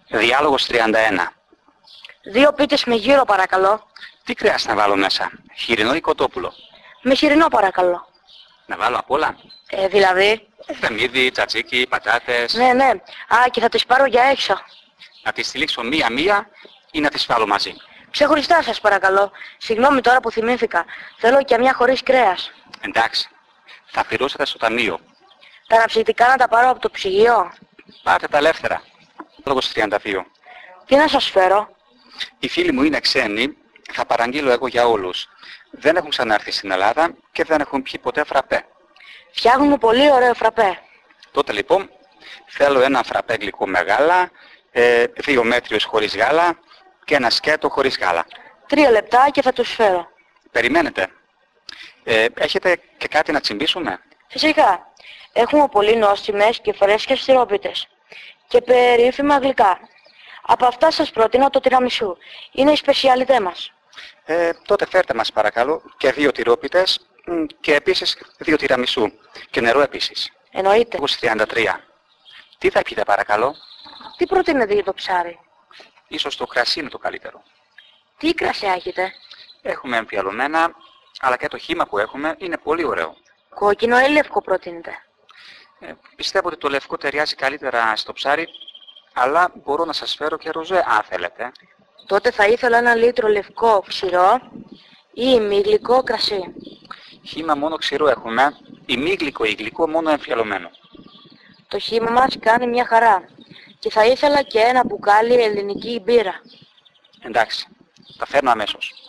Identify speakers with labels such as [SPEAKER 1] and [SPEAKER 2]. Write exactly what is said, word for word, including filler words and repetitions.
[SPEAKER 1] Διάλογος τριάντα ένα.
[SPEAKER 2] Δύο πίτες με γύρο παρακαλώ.
[SPEAKER 1] Τι κρέας να βάλω μέσα, χοιρινό ή κοτόπουλο?
[SPEAKER 2] Με χοιρινό παρακαλώ.
[SPEAKER 1] Να βάλω απ' όλα?
[SPEAKER 2] Ε, δηλαδή.
[SPEAKER 1] Θεμίδι, τσατσίκι, πατάτες.
[SPEAKER 2] Ναι, ναι. Α, και θα τις πάρω για έξω.
[SPEAKER 1] Να τις στυλίξω μία-μία ή να τις βάλω μαζί?
[SPEAKER 2] Ξεχωριστά σας παρακαλώ. Συγγνώμη τώρα που θυμήθηκα. Θέλω και μια χωρίς κρέας.
[SPEAKER 1] Εντάξει. Θα πληρώσετε στο ταμείο.
[SPEAKER 2] Τα αναψυκτικά να τα πάρω από το ψυγείο.
[SPEAKER 1] Πάρτε τα ελεύθερα. Διάλογος τριάντα δύο.
[SPEAKER 2] Τι να σας φέρω?
[SPEAKER 1] Οι φίλοι μου είναι ξένοι, θα παραγγείλω εγώ για όλους. Δεν έχουν ξανάρθει στην Ελλάδα και δεν έχουν πιει ποτέ φραπέ.
[SPEAKER 2] Φτιάχνουν πολύ ωραίο φραπέ.
[SPEAKER 1] Τότε λοιπόν θέλω ένα φραπέ γλυκό με γάλα, ε, δύο μέτριος χωρίς γάλα και ένα σκέτο χωρίς γάλα.
[SPEAKER 2] Τρία λεπτά και θα τους φέρω.
[SPEAKER 1] Περιμένετε. Ε, έχετε και κάτι να τσιμπήσουμε?
[SPEAKER 2] Φυσικά. Έχουμε πολύ νόστιμες και φρέσκες τυρόπιτες. Και περίφημα γλυκά. Από αυτά σας προτείνω το τυραμισού. Είναι η σπεσιαλιτέ μας.
[SPEAKER 1] Ε, τότε φέρτε μας παρακαλώ και δύο τυρόπιτες μ, και επίσης δύο τυραμισού και νερό επίσης.
[SPEAKER 2] Εννοείται.
[SPEAKER 1] Διάλογος τριάντα τρία. Τι θα πείτε παρακαλώ?
[SPEAKER 2] Τι προτείνετε για το ψάρι?
[SPEAKER 1] Ίσως το κρασί είναι το καλύτερο.
[SPEAKER 2] Τι κρασιά έχετε?
[SPEAKER 1] Έχουμε εμφιαλωμένα, αλλά και το χύμα που έχουμε είναι πολύ ωραίο.
[SPEAKER 2] Κόκκινο ή λευκό προτείνετε?
[SPEAKER 1] Ε, πιστεύω ότι το λευκό ταιριάζει καλύτερα στο ψάρι, αλλά μπορώ να σας φέρω και ροζέ αν θέλετε.
[SPEAKER 2] Τότε θα ήθελα ένα λίτρο λευκό ξηρό ή ημίγλυκο κρασί.
[SPEAKER 1] Χύμα μόνο ξηρό έχουμε, ημίγλυκο ή γλυκό μόνο εμφιαλωμένο.
[SPEAKER 2] Το χύμα μας κάνει μια χαρά. Και θα ήθελα και ένα μπουκάλι ελληνική μπύρα.
[SPEAKER 1] Εντάξει, τα φέρνω αμέσως.